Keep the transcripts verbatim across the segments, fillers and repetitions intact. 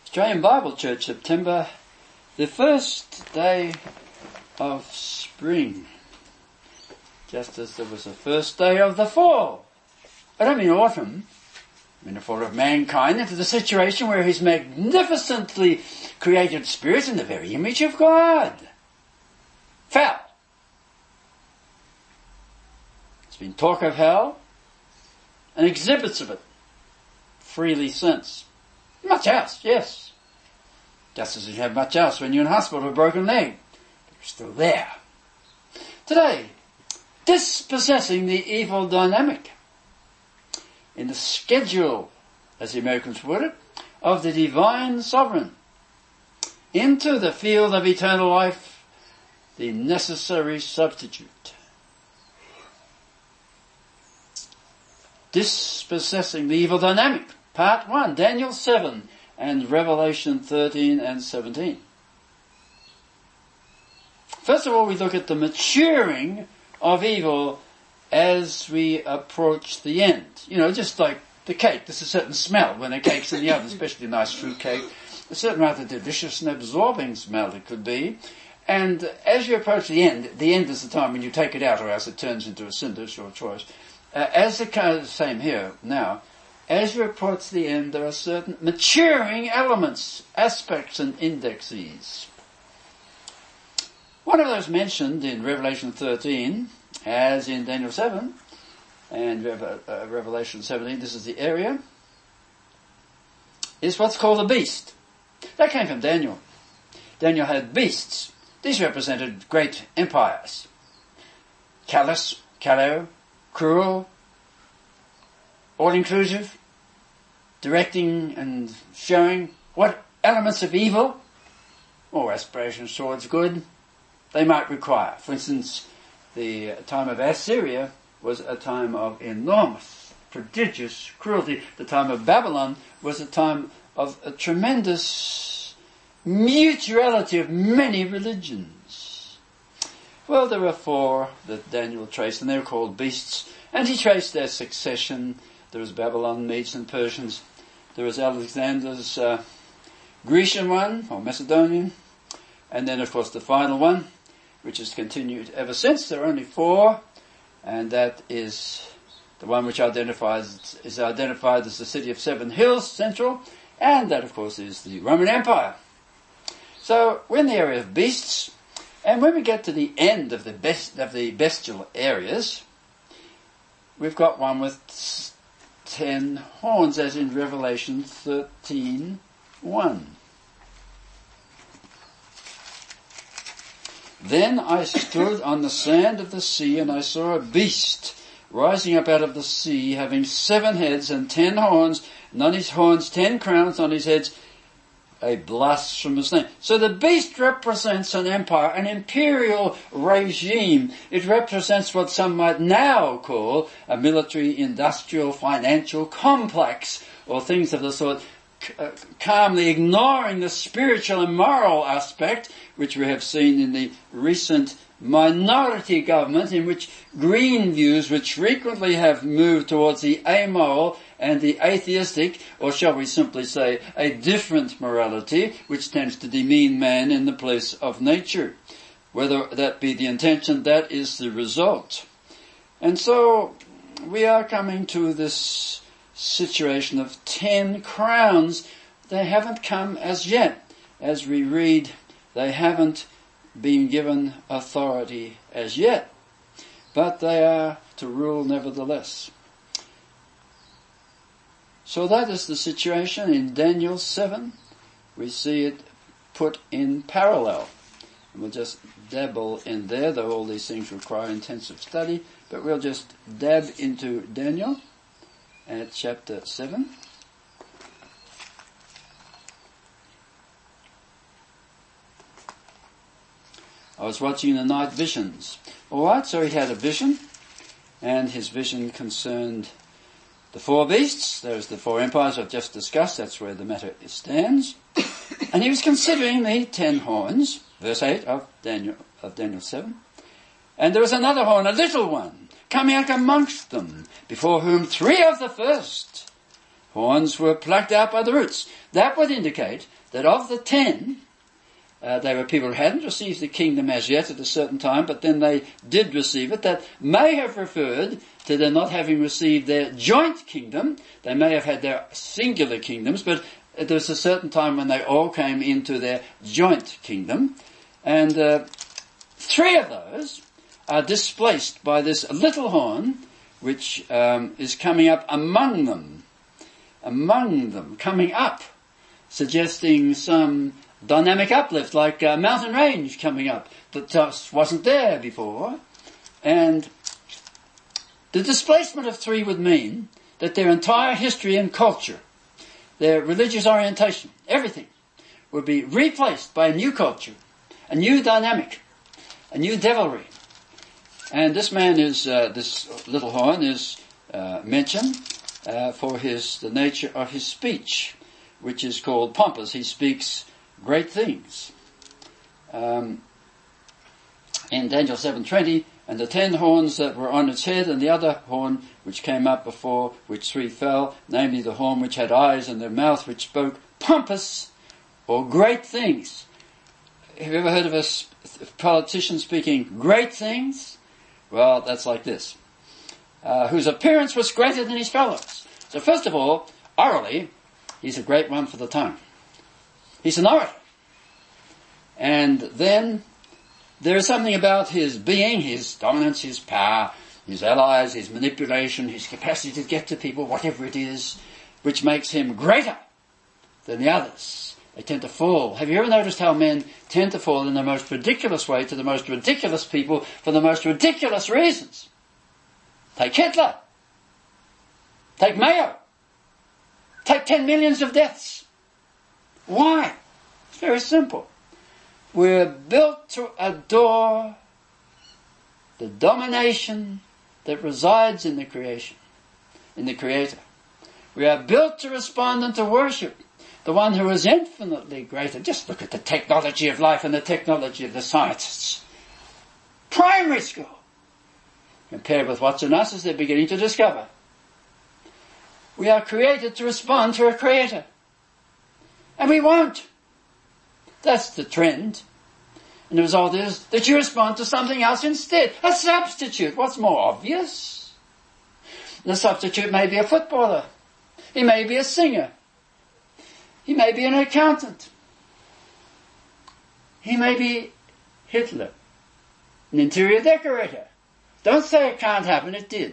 Australian Bible Church, September, the first day of spring. Just as there was the first day of the fall. I don't mean autumn. I mean the fall of mankind into the situation where his magnificently created spirit in the very image of God fell. There's been talk of hell and exhibits of it freely since. Much else, yes. Just as you have much else when you're in hospital with a broken leg. But you're still there. Today, dispossessing the evil dynamic in the schedule, as the Americans put it, of the divine sovereign into the field of eternal life, the necessary substitute. Dispossessing the evil dynamic. Part one, Daniel seven and Revelation thirteen and seventeen. First of all, we look at the maturing of evil as we approach the end. You know, just like the cake, there's a certain smell when a cake's in the oven, especially a nice fruit cake. A certain rather delicious and absorbing smell it could be. And as you approach the end, the end is the time when you take it out or else it turns into a cinder, it's your choice. Uh, as the kind of same here now, as you approach the end, there are certain maturing elements, aspects and indexes. One of those mentioned in Revelation thirteen, as in Daniel seven, and Reve- uh, Revelation seventeen, this is the area, is what's called a beast. That came from Daniel. Daniel had beasts. These represented great empires. Callous, callow, cruel, all-inclusive, directing and showing what elements of evil or aspirations towards good they might require. For instance, the time of Assyria was a time of enormous, prodigious cruelty. The time of Babylon was a time of a tremendous mutuality of many religions. Well, there are four that Daniel traced, and they're called beasts, and he traced their succession. There was Babylon, Medes and Persians. There was Alexander's uh, Grecian one, or Macedonian. And then, of course, the final one, which has continued ever since. There are only four, and that is the one which identifies is identified as the city of Seven Hills, Central, and that, of course, is the Roman Empire. So, we're in the area of beasts, and when we get to the end of the best of the bestial areas, we've got one with ten horns, as in Revelation thirteen one. Then I stood on the sand of the sea, and I saw a beast rising up out of the sea, having seven heads and ten horns, and on his horns ten crowns, on his heads a blasphemous name. So the beast represents an empire, an imperial regime. It represents what some might now call a military, industrial, financial complex, or things of the sort, uh, calmly ignoring the spiritual and moral aspect, which we have seen in the recent minority government, in which green views, which frequently have moved towards the amoral and the atheistic, or shall we simply say a different morality, which tends to demean man in the place of nature. Whether that be the intention, that is the result. And so we are coming to this situation of ten crowns. They haven't come as yet. As we read, they haven't been given authority as yet, but they are to rule nevertheless. So that is the situation in Daniel seven. We see it put in parallel. And we'll just dabble in there, though all these things require intensive study, but we'll just dab into Daniel at chapter seven. I was watching the night visions. Alright, so he had a vision, and his vision concerned the four beasts. There's the four empires I've just discussed. That's where the matter stands. And he was considering the ten horns, verse eight of Daniel, of Daniel seven. And there was another horn, a little one, coming out amongst them, before whom three of the first horns were plucked out by the roots. That would indicate that of the ten, uh, they were people who hadn't received the kingdom as yet at a certain time, but then they did receive it. That may have referred to their not having received their joint kingdom. They may have had their singular kingdoms, but there was a certain time when they all came into their joint kingdom. And uh, three of those are displaced by this little horn, which um, is coming up among them. Among them, coming up, suggesting some dynamic uplift, like a mountain range coming up that just wasn't there before. And the displacement of three would mean that their entire history and culture, their religious orientation, everything, would be replaced by a new culture, a new dynamic, a new devilry. And this man is, uh, this little horn is uh, mentioned uh, for his the nature of his speech, which is called pompous. He speaks great things. Um, in Daniel seven twenty, and the ten horns that were on its head, and the other horn which came up before which three fell, namely the horn which had eyes and their mouth which spoke pompous or great things. Have you ever heard of a politician speaking great things? Well, that's like this. Uh, whose appearance was greater than his fellows. So first of all, orally, he's a great one for the tongue. He's an orator. And then there is something about his being, his dominance, his power, his allies, his manipulation, his capacity to get to people, whatever it is, which makes him greater than the others. They tend to fall. Have you ever noticed how men tend to fall in the most ridiculous way to the most ridiculous people for the most ridiculous reasons? Take Hitler. Take Mayo. Take ten millions of deaths. Why? It's very simple. We're built to adore the domination that resides in the creation, in the Creator. We are built to respond and to worship the one who is infinitely greater. Just look at the technology of life and the technology of the scientists. Primary school. Compared with what's in us as they're beginning to discover. We are created to respond to a creator. And we won't. That's the trend. And the result is that you respond to something else instead. A substitute. What's more obvious? The substitute may be a footballer. He may be a singer. He may be an accountant. He may be Hitler, an interior decorator. Don't say it can't happen, it did.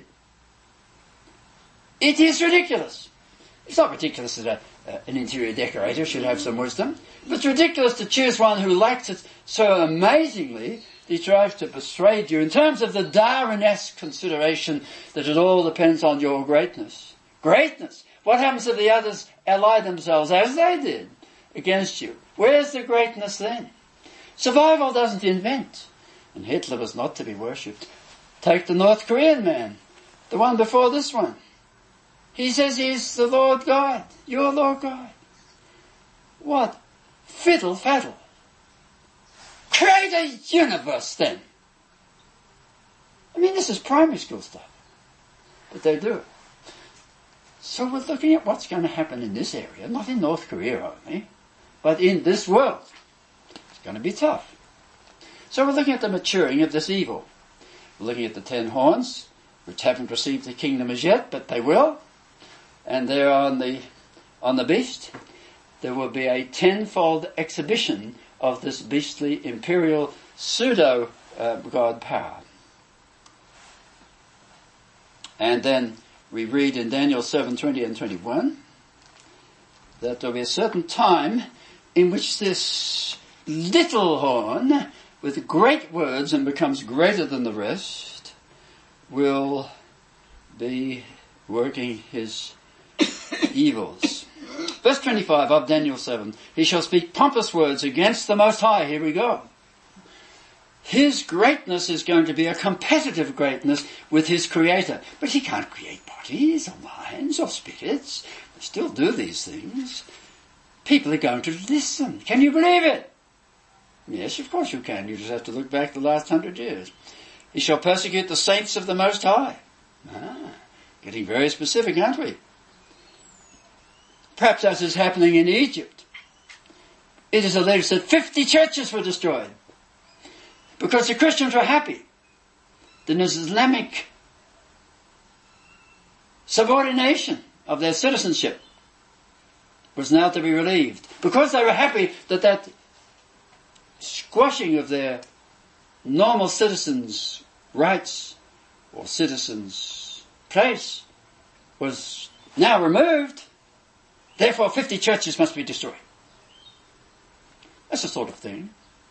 It is ridiculous. It's not ridiculous that a, uh, an interior decorator should have some wisdom. It's ridiculous to choose one who lacks it so amazingly that he tries to persuade you in terms of the Darwin-esque consideration that it all depends on your greatness. Greatness. What happens if the others ally themselves, as they did, against you? Where's the greatness then? Survival doesn't invent. And Hitler was not to be worshipped. Take the North Korean man, the one before this one. He says he's the Lord God, your Lord God. What fiddle faddle. Create a universe then. I mean, this is primary school stuff. But they do it. So we're looking at what's going to happen in this area, not in North Korea only, but in this world. It's going to be tough. So we're looking at the maturing of this evil. We're looking at the ten horns, which haven't received the kingdom as yet, but they will. And there on the, on the beast, there will be a tenfold exhibition of this beastly imperial pseudo uh, God power. And then we read in Daniel seven twenty and twenty-one that there will be a certain time in which this little horn, with great words and becomes greater than the rest, will be working his evils. Verse twenty-five of Daniel seven, he shall speak pompous words against the Most High. Here we go. His greatness is going to be a competitive greatness with his Creator. But he can't create bodies or minds or spirits. They still do these things. People are going to listen. Can you believe it? Yes, of course you can. You just have to look back the last hundred years. He shall persecute the saints of the Most High. Ah, getting very specific, aren't we? perhaps as is happening in Egypt. It is alleged that fifty churches were destroyed because the Christians were happy. The Islamic subordination of their citizenship was now to be relieved because they were happy that that squashing of their normal citizens' rights or citizens' place was now removed. Therefore, fifty churches must be destroyed. That's the sort of thing.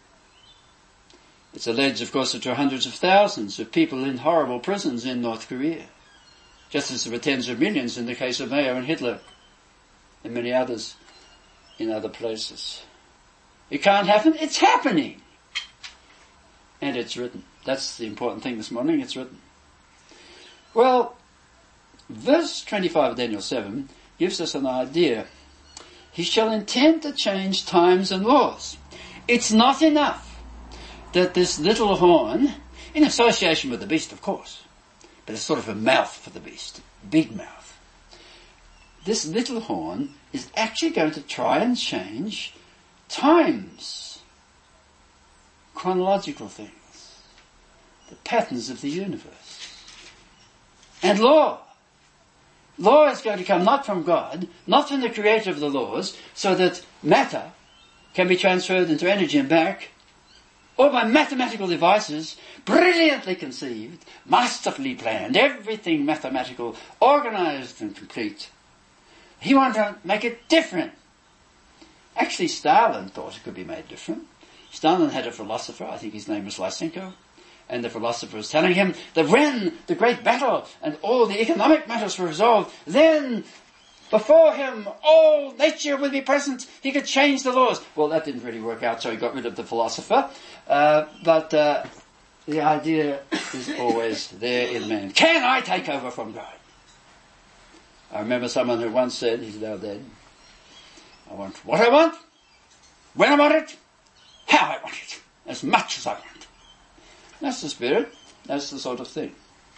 It's alleged, of course, that there are hundreds of thousands of people in horrible prisons in North Korea, just as there were tens of millions in the case of Mao and Hitler and many others in other places. It can't happen. It's happening. And it's written. That's the important thing this morning. It's written. Well, verse twenty-five of Daniel seven gives us an idea. He shall intend to change times and laws. It's not enough that this little horn, in association with the beast, of course, but it's sort of a mouth for the beast, big mouth. This little horn is actually going to try and change times, chronological things, the patterns of the universe, and law. Law is going to come not from God, not from the creator of the laws, so that matter can be transferred into energy and back, or by mathematical devices, brilliantly conceived, masterfully planned, everything mathematical, organized and complete. He wanted to make it different. Actually, Stalin thought it could be made different. Stalin had a philosopher, I think his name was Lysenko, and the philosopher was telling him that when the great battle and all the economic matters were resolved, then before him all nature would be present. He could change the laws. Well, that didn't really work out, so he got rid of the philosopher. Uh, but uh, the idea is always there in man. Can I take over from God? I remember someone who once said, he's now dead, I want what I want, when I want it, how I want it, as much as I want. That's the spirit. That's the sort of thing.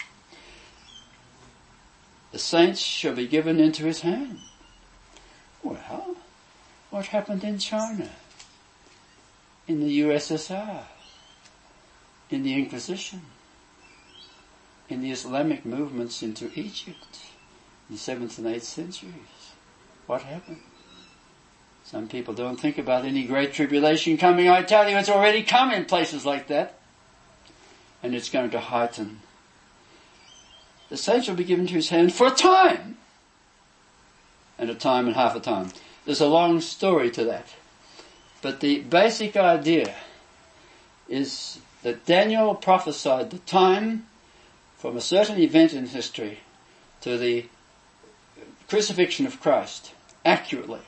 The saints shall be given into his hand. Well, what happened in China? In the U S S R? In the Inquisition? In the Islamic movements into Egypt? In the seventh and eighth centuries? What happened? Some people don't think about any great tribulation coming. I tell you, it's already come in places like that. And it's going to heighten. The saints will be given to his hand for a time. And a time and half a time. There's a long story to that. But the basic idea is that Daniel prophesied the time from a certain event in history to the crucifixion of Christ accurately.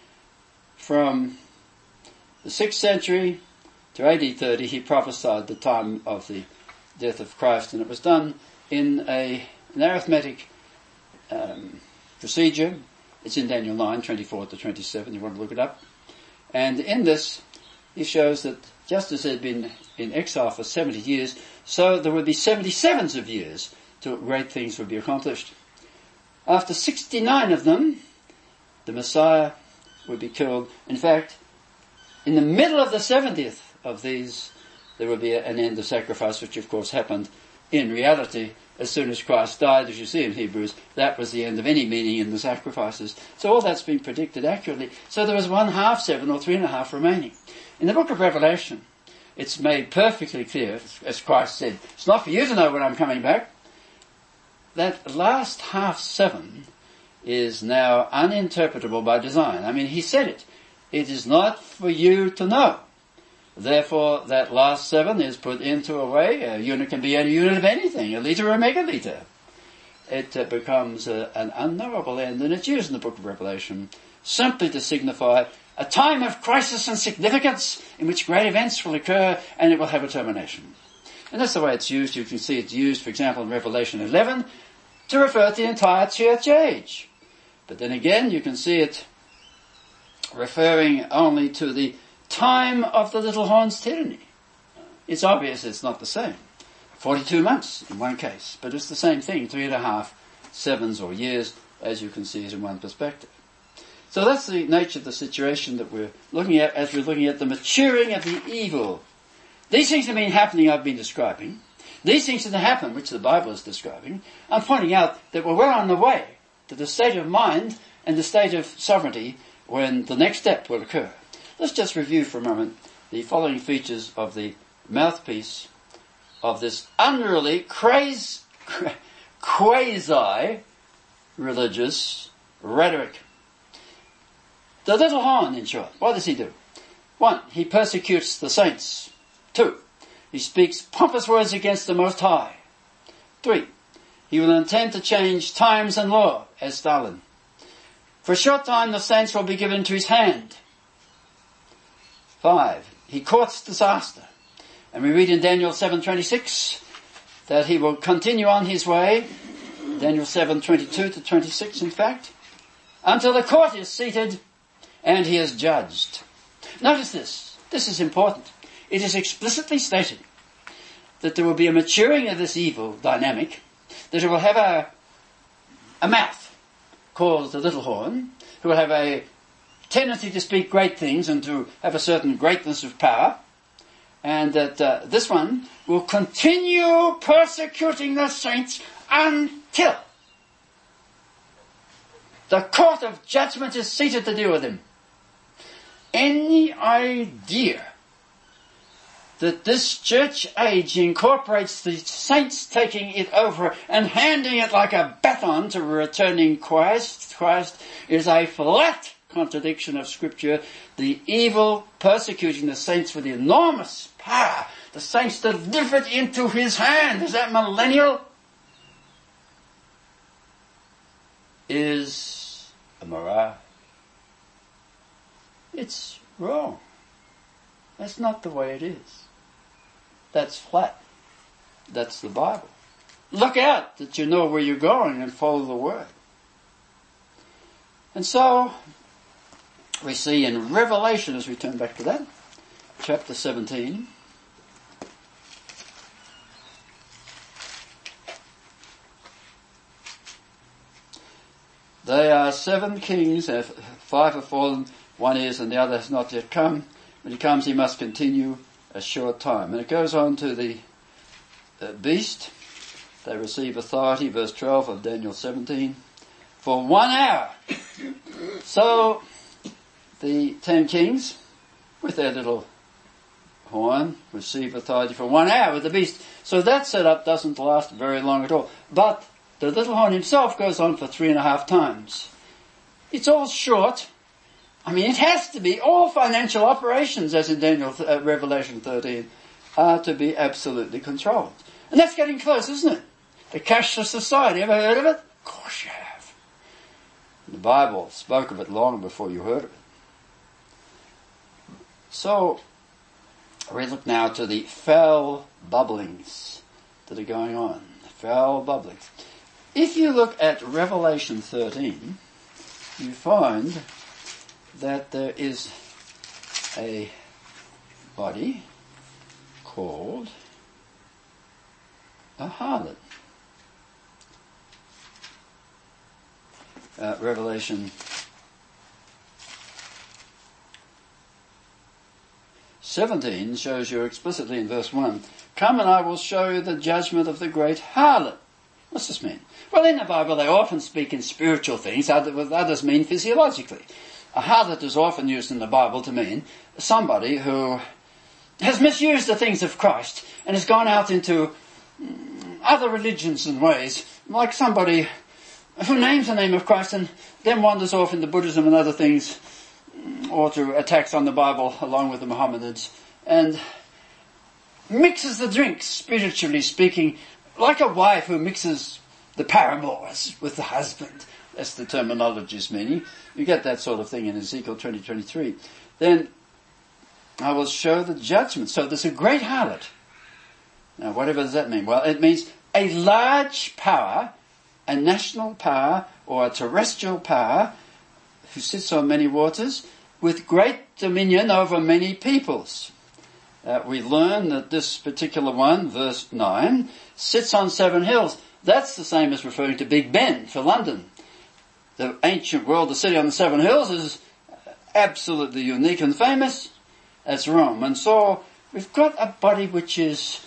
From the sixth century to A D thirty, he prophesied the time of the death of Christ, and it was done in a, an arithmetic um, procedure. It's in Daniel nine, twenty-four to twenty-seven, you want to look it up. And in this, he shows that just as they'd been in exile for seventy years, so there would be seventy-sevens of years till great things would be accomplished. After sixty-nine of them, the Messiah would be killed. In fact, in the middle of the seventieth of these, there will be an end of sacrifice, which of course happened in reality as soon as Christ died, as you see in Hebrews. That was the end of any meaning in the sacrifices. So all that's been predicted accurately. So there was one half seven or three and a half remaining. In the book of Revelation, it's made perfectly clear, as Christ said, it's not for you to know when I'm coming back. That last half seven is now uninterpretable by design. I mean, he said it. It is not for you to know. Therefore, that last seven is put into a way, a unit can be any unit of anything, a litre or a megalitre. It uh, becomes uh, an unknowable end, and it's used in the book of Revelation simply to signify a time of crisis and significance in which great events will occur and it will have a termination. And that's the way it's used. You can see it's used, for example, in Revelation eleven to refer to the entire church age. But then again, you can see it referring only to the time of the little horn's tyranny. It's obvious it's not the same. Forty-two months in one case, but it's the same thing, three and a half sevens or years, as you can see it in one perspective. So that's the nature of the situation that we're looking at as we're looking at the maturing of the evil. These things have been happening, I've been describing. These things that happen, which the Bible is describing. I'm pointing out that we're well on the way to the state of mind and the state of sovereignty when the next step will occur. Let's just review for a moment the following features of the mouthpiece of this unruly, crazy, quasi-religious rhetoric. The little horn, in short. What does he do? One, he persecutes the saints. Two, he speaks pompous words against the Most High. Three, he will intend to change times and law, as Stalin. For a short time, the saints will be given to his hand. Five, he courts disaster. And we read in Daniel seven twenty-six that he will continue on his way, Daniel seven twenty-two to twenty-six, in fact, until the court is seated and he is judged. Notice this. This is important. It is explicitly stated that there will be a maturing of this evil dynamic, that it will have a, a mouth called the little horn, who will have a tendency to speak great things and to have a certain greatness of power, and that uh, this one will continue persecuting the saints until the court of judgment is seated to deal with him. Any idea that this church age incorporates the saints taking it over and handing it like a baton to returning Christ, Christ is a flat contradiction of Scripture. The evil persecuting the saints with enormous power, the saints delivered into his hand, is that millennial? Is a mirage. It's wrong. That's not the way it is. That's flat. That's the Bible. Look out that you know where you're going and follow the Word. And so, we see in Revelation, as we turn back to that, chapter seventeen, they are seven kings, five have fallen, one is and the other has not yet come. When he comes, he must continue a short time. And it goes on to the uh, beast. They receive authority, verse twelve of Daniel seventeen, for one hour. So, the ten kings, with their little horn, receive authority for one hour with the beast. So that setup doesn't last very long at all. But the little horn himself goes on for three and a half times. It's all short. I mean, it has to be. All financial operations, as in Daniel, uh, Revelation thirteen, are to be absolutely controlled. And that's getting close, isn't it? The cashless society. Ever heard of it? Of course you have. The Bible spoke of it long before you heard of it. So, we look now to the foul bubblings that are going on. Foul bubblings. If you look at Revelation thirteen, you find that there is a body called a harlot. Uh, Revelation seventeen shows you explicitly in verse one, come and I will show you the judgment of the great harlot. What's this mean? Well, in the Bible they often speak in spiritual things, others mean physiologically. A harlot is often used in the Bible to mean somebody who has misused the things of Christ and has gone out into other religions and ways, like somebody who names the name of Christ and then wanders off into Buddhism and other things, or to attacks on the Bible along with the Mohammedans, and mixes the drinks, spiritually speaking, like a wife who mixes the paramours with the husband. That's the terminology's meaning. You get that sort of thing in Ezekiel twenty twenty-three. Then I will show the judgment. So there's a great harlot. Now, whatever does that mean? Well, it means a large power, a national power or a terrestrial power who sits on many waters with great dominion over many peoples. Uh, we learn that this particular one, verse nine, sits on seven hills. That's the same as referring to Big Ben for London. the ancient world, the city on the seven hills, is absolutely unique and famous. That's Rome. And so we've got a body which is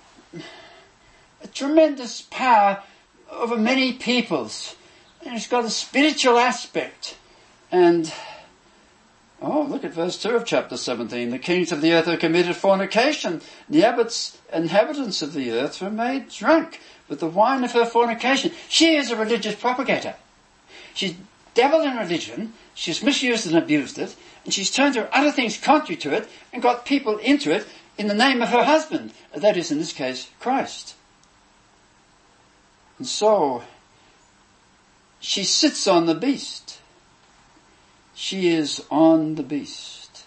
a tremendous power over many peoples. And it's got a spiritual aspect. And, oh, look at verse two of chapter seventeen. The kings of the earth have committed fornication. The abbots, inhabitants of the earth were made drunk with the wine of her fornication. She is a religious propagator. She's dabbled in religion. She's misused and abused it. And she's turned to other things contrary to it and got people into it in the name of her husband. That is, in this case, Christ. And so, she sits on the beast. She is on the beast.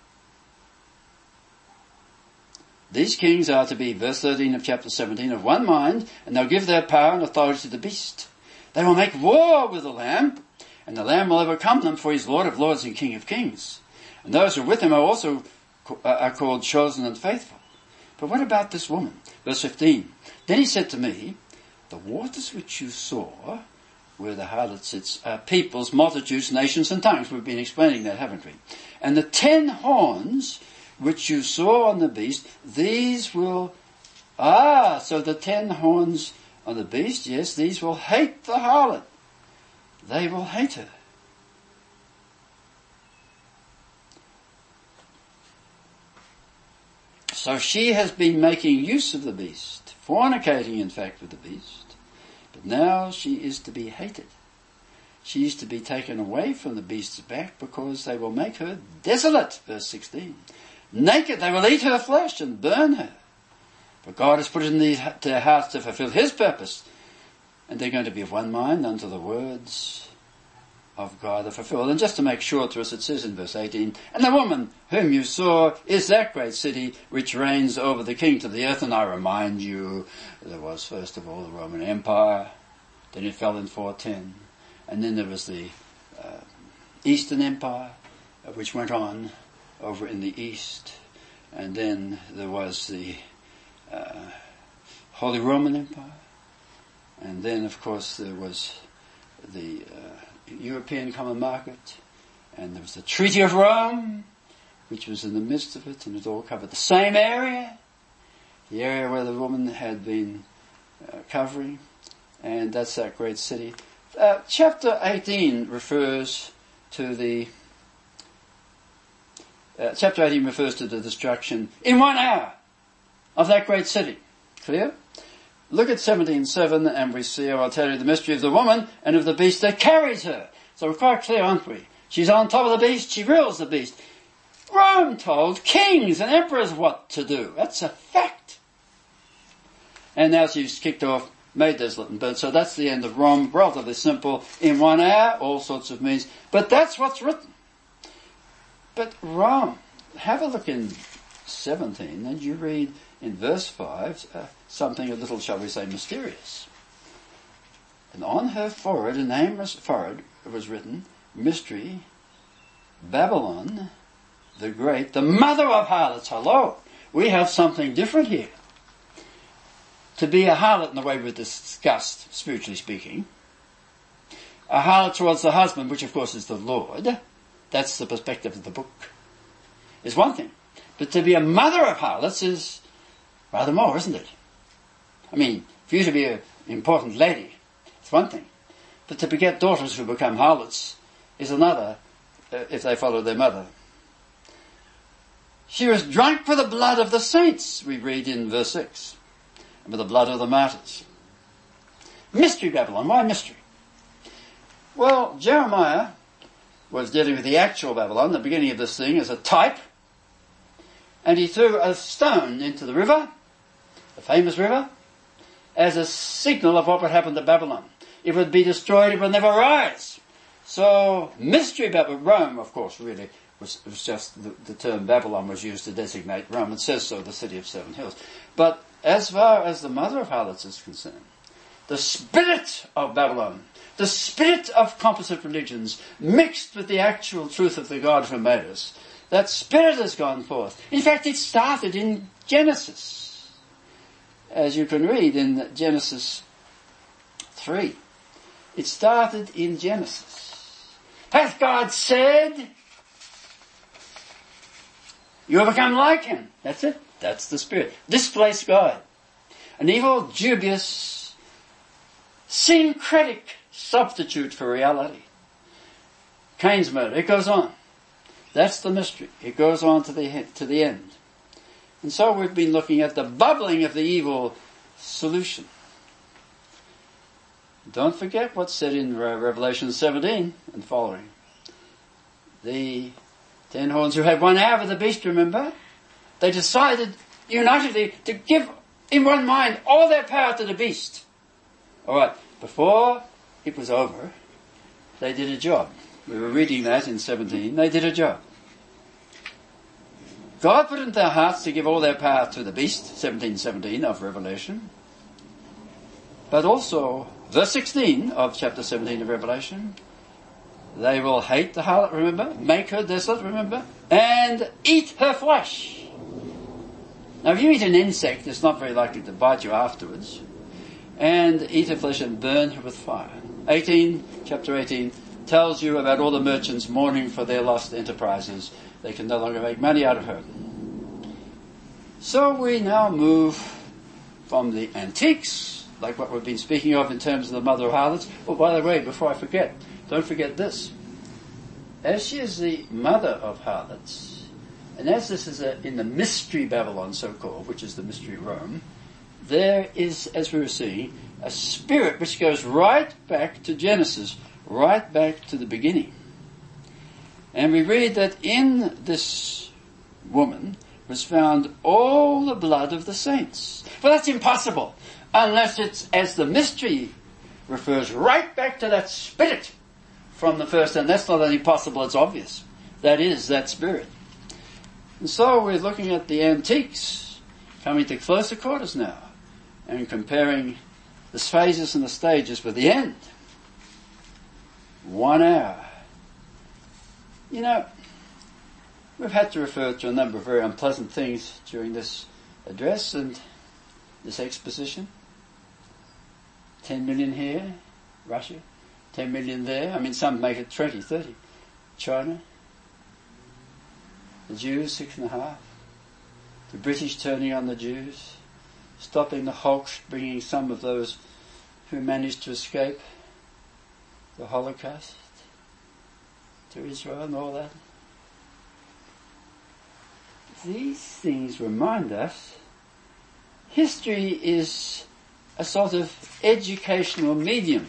These kings are to be, verse thirteen of chapter seventeen, of one mind, and they'll give their power and authority to the beast. They will make war with the Lamb, and the Lamb will overcome them, for he is Lord of lords and King of kings. And those who are with him are also are called chosen and faithful. But what about this woman? Verse fifteen. Then he said to me, the waters which you saw, where the harlot sits, are peoples, multitudes, nations and tongues. We've been explaining that, haven't we? And the ten horns which you saw on the beast, these will, ah, so the ten horns on the beast, yes, these will hate the harlot. They will hate her. So she has been making use of the beast, fornicating in fact with the beast, but now she is to be hated. She is to be taken away from the beast's back because they will make her desolate, verse sixteen. Naked they will eat her flesh and burn her. For God has put it in their hearts to fulfill his purpose, and they're going to be of one mind unto the words of God are fulfilled. And just to make sure to us, it says in verse eighteen, and the woman whom you saw is that great city which reigns over the kings of the earth. And I remind you, there was first of all the Roman Empire, then it fell in four ten, and then there was the uh, Eastern Empire, uh, which went on over in the east, and then there was the uh, Holy Roman Empire, and then of course there was the uh, European Common Market, and there was the Treaty of Rome, which was in the midst of it, and it all covered the same area, the area where the woman had been uh, covering, and that's that great city. Uh, chapter eighteen refers to the uh, chapter eighteen refers to the destruction in one hour of that great city. Clear? Look at seventeen seven, and we see, I'll tell you the mystery of the woman and of the beast that carries her. So we're quite clear, aren't we? She's on top of the beast, she rules the beast. Rome told kings and emperors what to do. That's a fact. And now she's kicked off, made desolate and burnt. So that's the end of Rome. Relatively simple. In one hour, all sorts of means. But that's what's written. But Rome, have a look in seventeen, and you read in verse five, uh, something a little, shall we say, mysterious. And on her forehead, a nameless forehead, was written, Mystery, Babylon, the Great, the mother of harlots. Hello, we have something different here. To be a harlot in the way we've discussed, spiritually speaking, a harlot towards the husband, which of course is the Lord, that's the perspective of the book, is one thing. But to be a mother of harlots is rather more, isn't it? I mean, for you to be an important lady, it's one thing. But to beget daughters who become harlots is another, uh, if they follow their mother. She was drunk with the blood of the saints, we read in verse six, and with the blood of the martyrs. Mystery Babylon. Why mystery? Well, Jeremiah was dealing with the actual Babylon, the beginning of this thing, as a type, and he threw a stone into the river, the famous river, as a signal of what would happen to Babylon. It would be destroyed, it would never rise. So, mystery Babylon, Rome, of course, really, was, was just, the, the term Babylon was used to designate Rome. It says so, the city of seven hills. But as far as the mother of harlots is concerned, the spirit of Babylon, the spirit of composite religions, mixed with the actual truth of the God who made us, that spirit has gone forth. In fact, it started in Genesis. As you can read in Genesis three. It started in Genesis. Hath God said, you will become like him. That's it. That's the Spirit. Displace God. An evil, dubious, syncretic substitute for reality. Cain's murder. It goes on. That's the mystery. It goes on to the, to the end. And so we've been looking at the bubbling of the evil solution. Don't forget what's said in Revelation seventeen and following. The ten horns who had one hour with the beast, remember? They decided unitedly to give in one mind all their power to the beast. Alright, before it was over, they did a job. We were reading that in seventeen. They did a job. God put into their hearts to give all their power to the beast, seventeen seventeen of Revelation. But also, verse sixteen of chapter seventeen of Revelation, they will hate the harlot, remember? Make her desolate, remember? And eat her flesh. Now if you eat an insect, it's not very likely to bite you afterwards. And eat her flesh and burn her with fire. eighteen, chapter eighteen, tells you about all the merchants mourning for their lost enterprises. They can no longer make money out of her. So we now move from the antiques, like what we've been speaking of in terms of the mother of harlots. Oh, by the way, before I forget, don't forget this. As she is the mother of harlots, and as this is a, in the mystery Babylon, so-called, which is the mystery Rome, there is, as we were seeing, a spirit which goes right back to Genesis, right back to the beginning. And we read that in this woman was found all the blood of the saints. Well, that's impossible, unless it's, as the mystery refers, right back to that spirit from the first. And that's not only possible, it's obvious. That is that spirit. And so we're looking at the antiques, coming to closer quarters now, and comparing the phases and the stages with the end. One hour. You know, we've had to refer to a number of very unpleasant things during this address and this exposition. Ten million here, Russia. Ten million there. I mean, some make it twenty, thirty. China. The Jews, six and a half. The British turning on the Jews. Stopping the Hulks, bringing some of those who managed to escape the Holocaust to Israel and all that. These things remind us history is a sort of educational medium.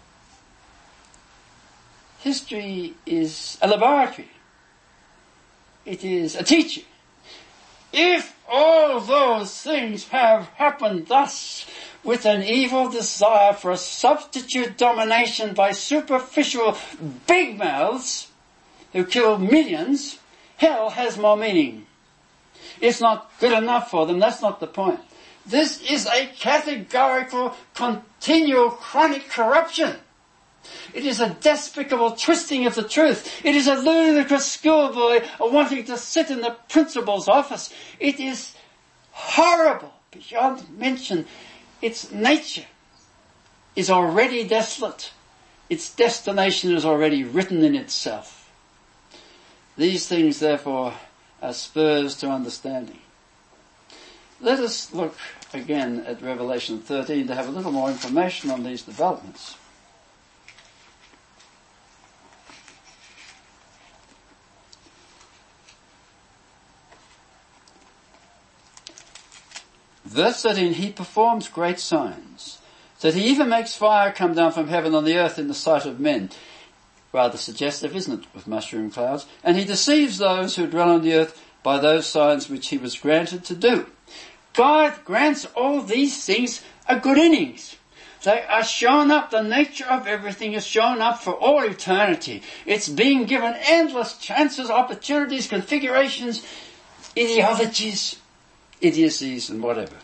History is a laboratory. It is a teacher. If all those things have happened thus, with an evil desire for a substitute domination by superficial big mouths who kill millions, hell has more meaning. It's not good enough for them, that's not the point. This is a categorical, continual, chronic corruption. It is a despicable twisting of the truth. It is a ludicrous schoolboy wanting to sit in the principal's office. It is horrible, beyond mention. Its nature is already desolate. Its destination is already written in itself. These things, therefore, are spurs to understanding. Let us look again at Revelation thirteen to have a little more information on these developments. Verse thirteen, he performs great signs, so that he even makes fire come down from heaven on the earth in the sight of men. Rather suggestive, isn't it, with mushroom clouds? And he deceives those who dwell on the earth by those signs which he was granted to do. God grants all these things a good innings. They are shown up, the nature of everything is shown up for all eternity. It's being given endless chances, opportunities, configurations, ideologies, idiocies and whatever.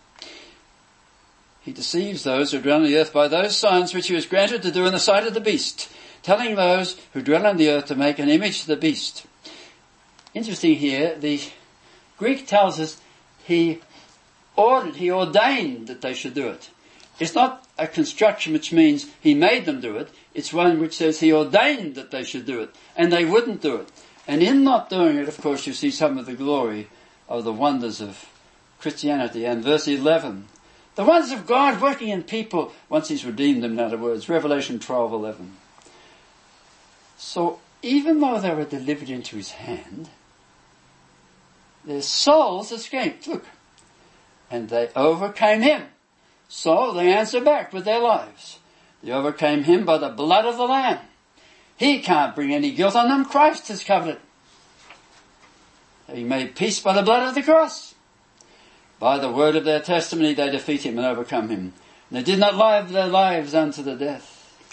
He deceives those who dwell on the earth by those signs which he was granted to do in the sight of the beast, telling those who dwell on the earth to make an image to the beast. Interesting here, the Greek tells us he ordered, he ordained that they should do it. It's not a construction which means he made them do it. It's one which says he ordained that they should do it. And they wouldn't do it. And in not doing it, of course, you see some of the glory of the wonders of Christianity. And verse eleven. The wonders of God working in people once he's redeemed them, in other words. Revelation twelve eleven. So, even though they were delivered into his hand, their souls escaped. Look. And they overcame him. So they answer back with their lives. They overcame him by the blood of the Lamb. He can't bring any guilt on them. Christ has covered it. He made peace by the blood of the cross. By the word of their testimony they defeat him and overcome him. And they did not live their lives unto the death.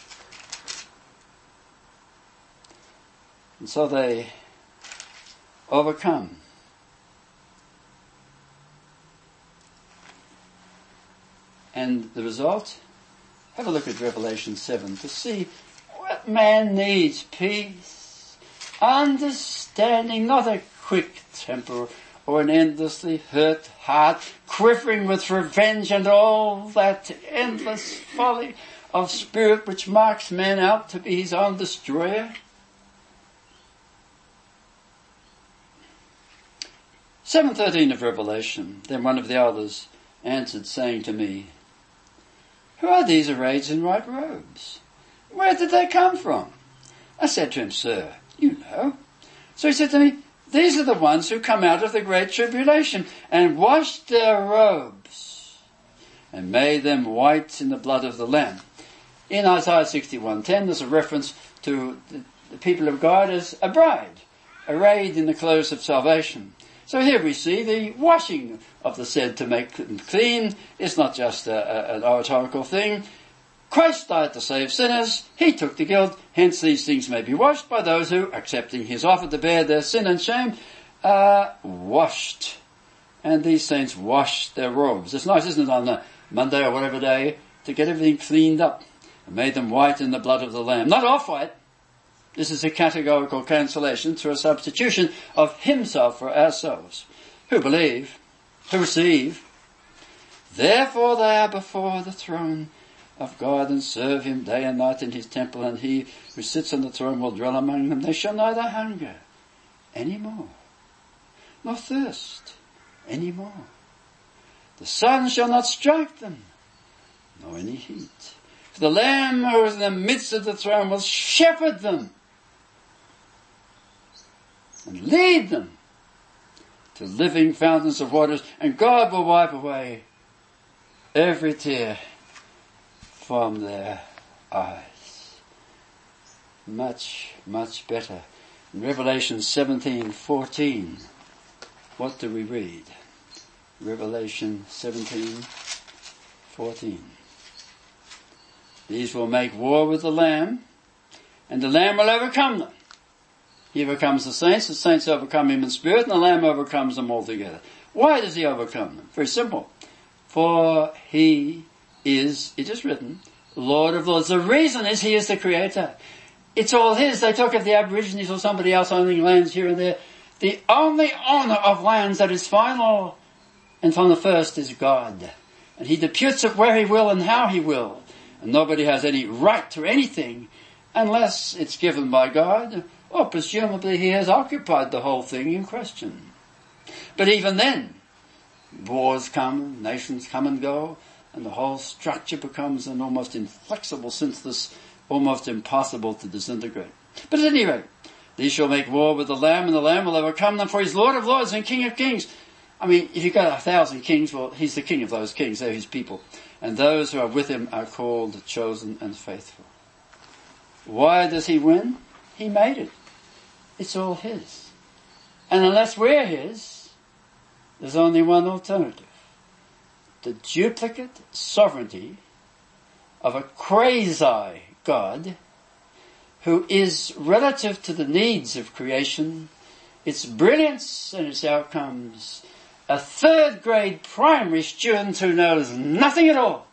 And so they overcome. And the result? Have a look at Revelation seven to see what man needs. Peace, understanding, not a quick temper or an endlessly hurt heart, quivering with revenge and all that endless folly of spirit which marks man out to be his own destroyer. seven thirteen of Revelation. Then one of the elders answered, saying to me, who are these arrayed in white robes? Where did they come from? I said to him, sir, you know. So he said to me, these are the ones who come out of the great tribulation and washed their robes and made them white in the blood of the Lamb. In Isaiah sixty-one ten, there's a reference to the people of God as a bride, arrayed in the clothes of salvation. So here we see the washing of the said to make them clean. It's not just a, a, an oratorical thing. Christ died to save sinners. He took the guilt. Hence these things may be washed by those who, accepting his offer to bear their sin and shame, are washed. And these saints washed their robes. It's nice, isn't it, on a Monday or whatever day, to get everything cleaned up and made them white in the blood of the Lamb. Not off-white. This is a categorical cancellation through a substitution of himself for ourselves. Who believe, who receive. Therefore they are before the throne of God and serve him day and night in his temple, and he who sits on the throne will dwell among them. They shall neither hunger any more, nor thirst any more. The sun shall not strike them, nor any heat. For the Lamb who is in the midst of the throne will shepherd them and lead them to living fountains of waters, and God will wipe away every tear from their eyes. Much, much better. In Revelation seventeen fourteen, what do we read? Revelation seventeen fourteen. These will make war with the Lamb, and the Lamb will overcome them. He overcomes the saints, the saints overcome him in spirit, and the Lamb overcomes them altogether. Why does he overcome them? Very simple. For he is, it is written, Lord of Lords. The reason is he is the Creator. It's all his. They talk of the Aborigines or somebody else owning lands here and there. The only owner of lands that is final and from the first is God. And he deputes it where he will and how he will. And nobody has any right to anything unless it's given by God, or presumably he has occupied the whole thing in question. But even then, wars come, nations come and go, and the whole structure becomes an almost inflexible synthesis, almost impossible to disintegrate. But at any rate, these shall make war with the Lamb, and the Lamb will overcome them, for he's Lord of Lords and King of Kings. I mean, if you've got a thousand kings, well, he's the king of those kings, they're his people. And those who are with him are called, chosen, and faithful. Why does he win? He made it. It's all his. And unless we're his, there's only one alternative. The duplicate sovereignty of a quasi-God who is relative to the needs of creation, its brilliance and its outcomes, a third grade primary student who knows nothing at all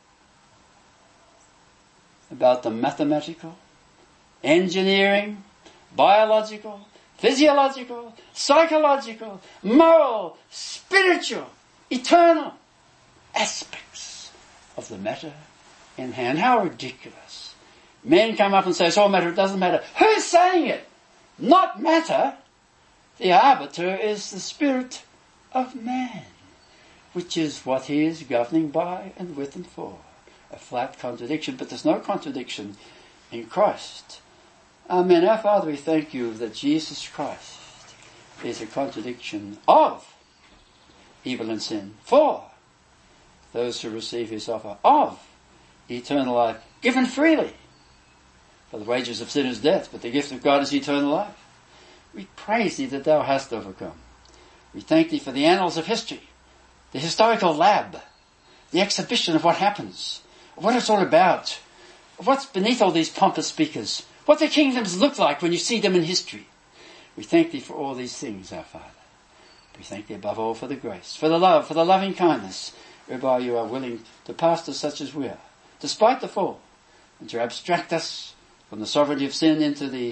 about the mathematical, engineering, biological, physiological, psychological, moral, spiritual, eternal aspects of the matter in hand. How ridiculous. Men come up and say, it's all matter, it doesn't matter. Who's saying it? Not matter. The arbiter is the spirit of man, which is what he is governing by and with and for. A flat contradiction, but there's no contradiction in Christ. Amen. Our Father, we thank you that Jesus Christ is a contradiction of evil and sin for those who receive his offer of eternal life given freely. For the wages of sin is death, but the gift of God is eternal life. We praise thee that thou hast overcome. We thank thee for the annals of history, the historical lab, the exhibition of what happens, of what it's all about, of what's beneath all these pompous speakers, what the kingdoms look like when you see them in history. We thank thee for all these things, our Father. We thank thee above all for the grace, for the love, for the loving kindness, whereby you are willing to pastor such as we are, despite the fall, and to abstract us from the sovereignty of sin into the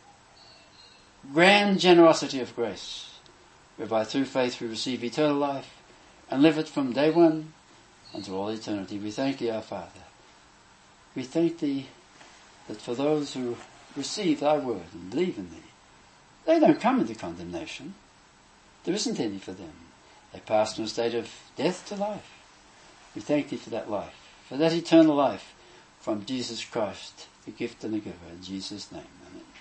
grand generosity of grace, whereby through faith we receive eternal life and live it from day one unto all eternity. We thank thee, our Father. We thank thee that for those who receive thy word and believe in thee, they don't come into condemnation. There isn't any for them. They pass from a state of death to life. We thank thee for that life, for that eternal life from Jesus Christ, the gift and the giver. In Jesus' name, amen.